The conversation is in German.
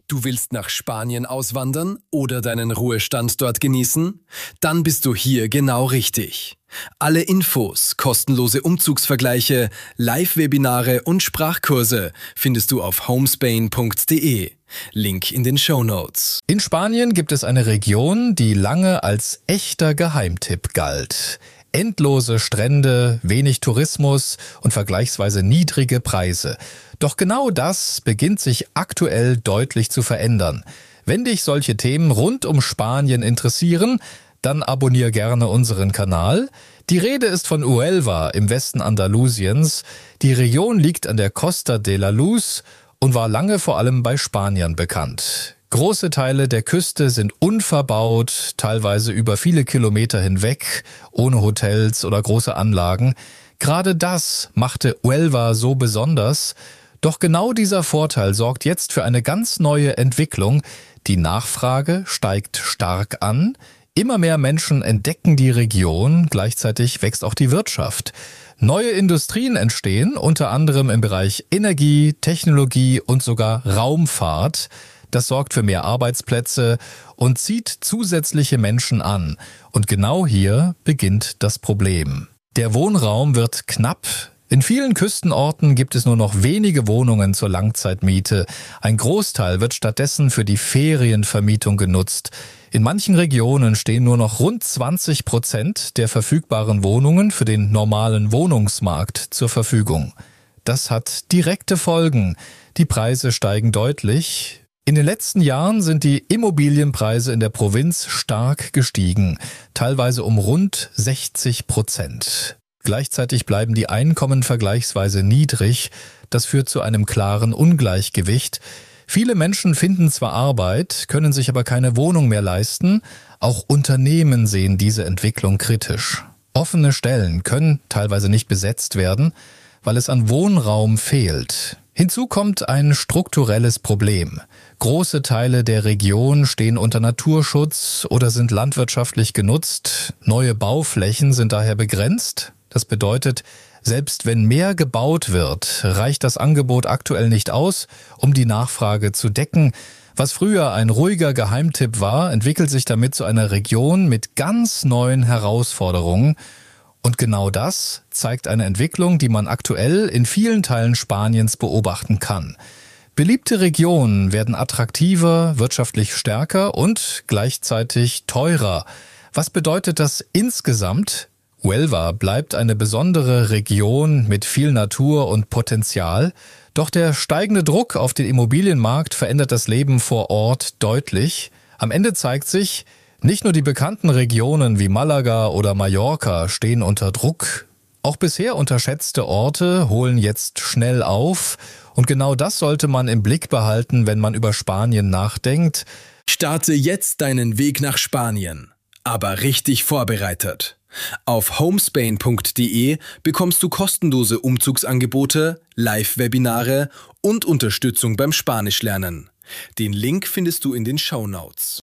Du willst nach Spanien auswandern oder deinen Ruhestand dort genießen? Dann bist du hier genau richtig. Alle Infos, kostenlose Umzugsvergleiche, Live-Webinare und Sprachkurse findest du auf homespain.de. Link in den Shownotes. In Spanien gibt es eine Region, die lange als echter Geheimtipp galt. Endlose Strände, wenig Tourismus und vergleichsweise niedrige Preise. Doch genau das beginnt sich aktuell deutlich zu verändern. Wenn dich solche Themen rund um Spanien interessieren, dann abonniere gerne unseren Kanal. Die Rede ist von Huelva im Westen Andalusiens. Die Region liegt an der Costa de la Luz und war lange vor allem bei Spaniern bekannt. Große Teile der Küste sind unverbaut, teilweise über viele Kilometer hinweg, ohne Hotels oder große Anlagen. Gerade das machte Huelva so besonders. Doch genau dieser Vorteil sorgt jetzt für eine ganz neue Entwicklung. Die Nachfrage steigt stark an. Immer mehr Menschen entdecken die Region, gleichzeitig wächst auch die Wirtschaft. Neue Industrien entstehen, unter anderem im Bereich Energie, Technologie und sogar Raumfahrt. Das sorgt für mehr Arbeitsplätze und zieht zusätzliche Menschen an. Und genau hier beginnt das Problem. Der Wohnraum wird knapp. In vielen Küstenorten gibt es nur noch wenige Wohnungen zur Langzeitmiete. Ein Großteil wird stattdessen für die Ferienvermietung genutzt. In manchen Regionen stehen nur noch rund 20% der verfügbaren Wohnungen für den normalen Wohnungsmarkt zur Verfügung. Das hat direkte Folgen. Die Preise steigen deutlich. In den letzten Jahren sind die Immobilienpreise in der Provinz stark gestiegen, teilweise um rund 60%. Gleichzeitig bleiben die Einkommen vergleichsweise niedrig. Das führt zu einem klaren Ungleichgewicht. Viele Menschen finden zwar Arbeit, können sich aber keine Wohnung mehr leisten. Auch Unternehmen sehen diese Entwicklung kritisch. Offene Stellen können teilweise nicht besetzt werden, weil es an Wohnraum fehlt. Hinzu kommt ein strukturelles Problem. Große Teile der Region stehen unter Naturschutz oder sind landwirtschaftlich genutzt. Neue Bauflächen sind daher begrenzt. Das bedeutet, selbst wenn mehr gebaut wird, reicht das Angebot aktuell nicht aus, um die Nachfrage zu decken. Was früher ein ruhiger Geheimtipp war, entwickelt sich damit zu einer Region mit ganz neuen Herausforderungen. Und genau das zeigt eine Entwicklung, die man aktuell in vielen Teilen Spaniens beobachten kann. Beliebte Regionen werden attraktiver, wirtschaftlich stärker und gleichzeitig teurer. Was bedeutet das insgesamt? Huelva bleibt eine besondere Region mit viel Natur und Potenzial, doch der steigende Druck auf den Immobilienmarkt verändert das Leben vor Ort deutlich. Am Ende zeigt sich, nicht nur die bekannten Regionen wie Malaga oder Mallorca stehen unter Druck, auch bisher unterschätzte Orte holen jetzt schnell auf und genau das sollte man im Blick behalten, wenn man über Spanien nachdenkt. Starte jetzt deinen Weg nach Spanien, aber richtig vorbereitet. Auf homespain.de bekommst du kostenlose Umzugsangebote, Live-Webinare und Unterstützung beim Spanischlernen. Den Link findest du in den Shownotes.